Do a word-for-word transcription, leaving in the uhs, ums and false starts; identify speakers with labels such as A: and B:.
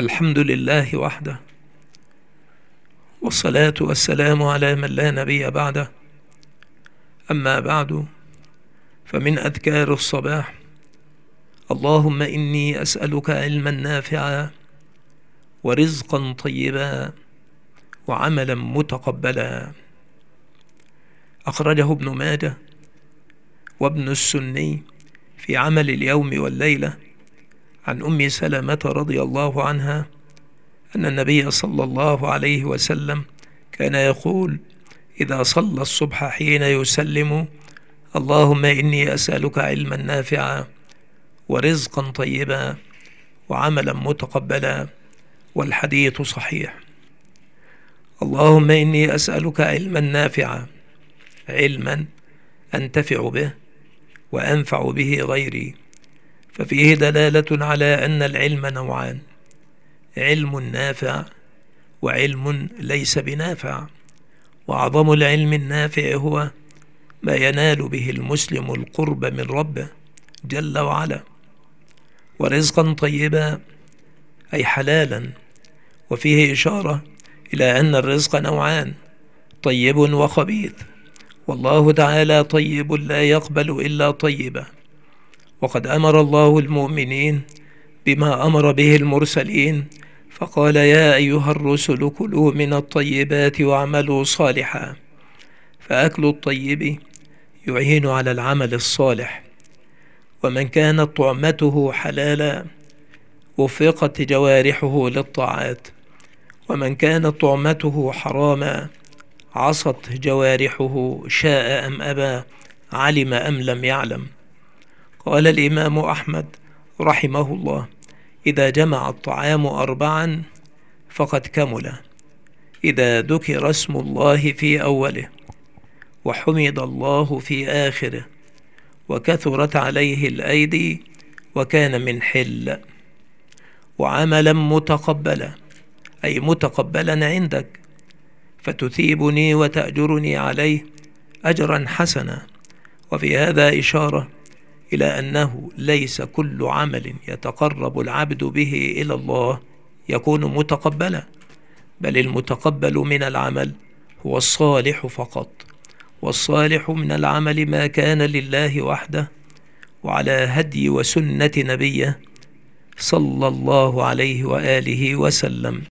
A: الحمد لله وحده، والصلاة والسلام على من لا نبي بعده. أما بعد، فمن أذكار الصباح: اللهم إني أسألك علما نافعا ورزقا طيبا وعملا متقبلا. أخرجه ابن ماجه وابن السني في عمل اليوم والليلة عن أم سلمة رضي الله عنها أن النبي صلى الله عليه وسلم كان يقول إذا صلى الصبح حين يسلم: اللهم إني أسألك علما نافعا ورزقا طيبا وعملا متقبلا. والحديث صحيح. اللهم إني أسألك علما نافعا، علما أنتفع به وأنفع به غيري، ففيه دلالة على أن العلم نوعان: علم نافع وعلم ليس بنافع. وأعظم العلم النافع هو ما ينال به المسلم القرب من ربه جل وعلا. ورزقا طيبا أي حلالا، وفيه إشارة إلى أن الرزق نوعان: طيب وخبيث، والله تعالى طيب لا يقبل إلا طيبا. وقد أمر الله المؤمنين بما أمر به المرسلين، فقال: يا أيها الرسل كلوا من الطيبات واعملوا صالحا. فأكل الطيب يعين على العمل الصالح، ومن كانت طعمته حلالا وفقت جوارحه للطاعات، ومن كانت طعمته حراما عصت جوارحه شاء أم أبى، علم أم لم يعلم. قال الإمام أحمد رحمه الله: إذا جمع الطعام أربعا فقد كمل: إذا ذكر اسم الله في أوله، وحمد الله في آخره، وكثرت عليه الأيدي، وكان من حل. وعملا متقبلا أي متقبلا عندك، فتثيبني وتأجرني عليه أجرا حسنا. وفي هذا إشارة إلى أنه ليس كل عمل يتقرب العبد به إلى الله يكون متقبلا، بل المتقبل من العمل هو الصالح فقط. والصالح من العمل ما كان لله وحده وعلى هدي وسنة نبيه صلى الله عليه وآله وسلم.